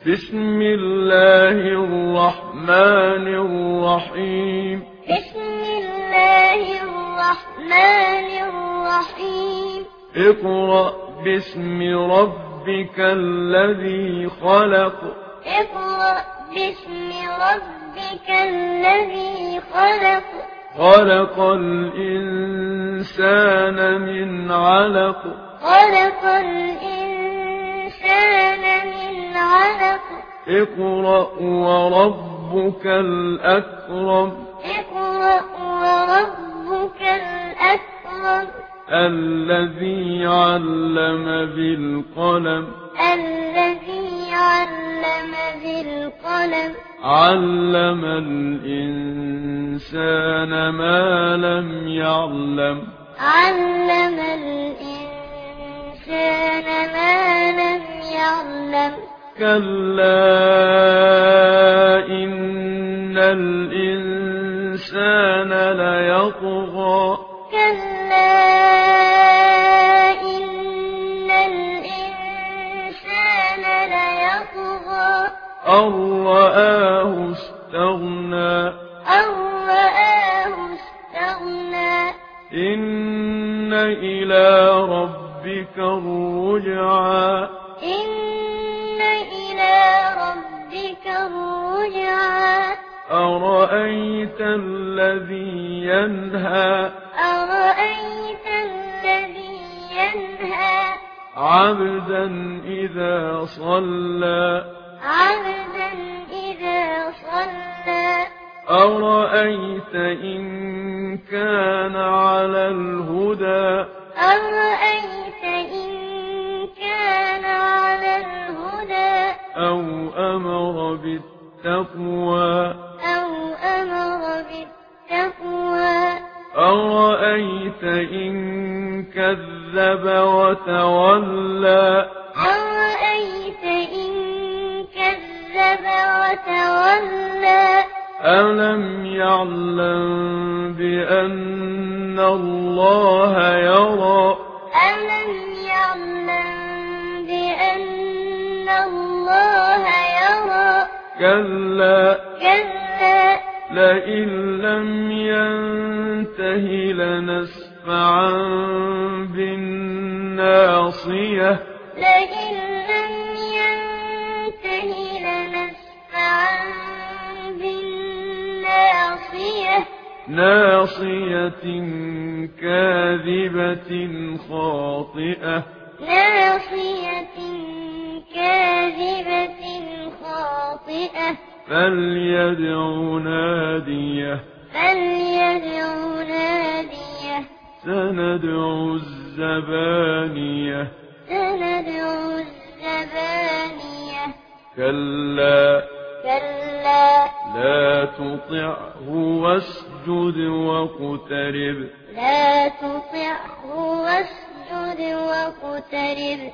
بسم الله الرحمن الرحيم. بسم الله الرحمن الرحيم. اقرأ باسم ربك الذي خلق. اقرأ باسم ربك الذي خلق. خلق الإنسان من علق. خلق الإنسان من علق. اقرأ وربك الأكرم. اقرأ وربك الأكرم. الذي علم بالقلم. الذي علم بالقلم. علم الإنسان ما لم يعلم. علم الإنسان ما لم يعلم. كلا إن الإنسان ليطغى. كلا إن الإنسان ليطغى. أن رآه استغنى. أن رآه استغنى. إن إلى ربك الرجعى. إن إلى ربك الرجعى. أرأيت الذي ينهى. أرأيت الذي ينهى. عبدا إذا صلى. عبدا إذا صلى. أرأيت إن كان على الهدى. أرأيت إن كان على الهدى. أو أمر بالتقوى. أو أمر بالتقوى. أرأيت إن كذب وتولى. أرأيت إن كذب وتولى. ألم يعلم بأن الله يرى. ألم يعلم بأن الله يرى. كلا كلا لئن لم ينته لنسفعا بالناصية. لئن لم ينته لنسفعا بالناصية. ناصية كاذبة خاطئة. ناصية كاذبة خاطئة. فليدع ناديه. فليدع ناديه. سندع الزبانية. سندع الزبانية. كلا كلا لا تطعه واسجد واقترب. لا تطعه واسجد واقترب.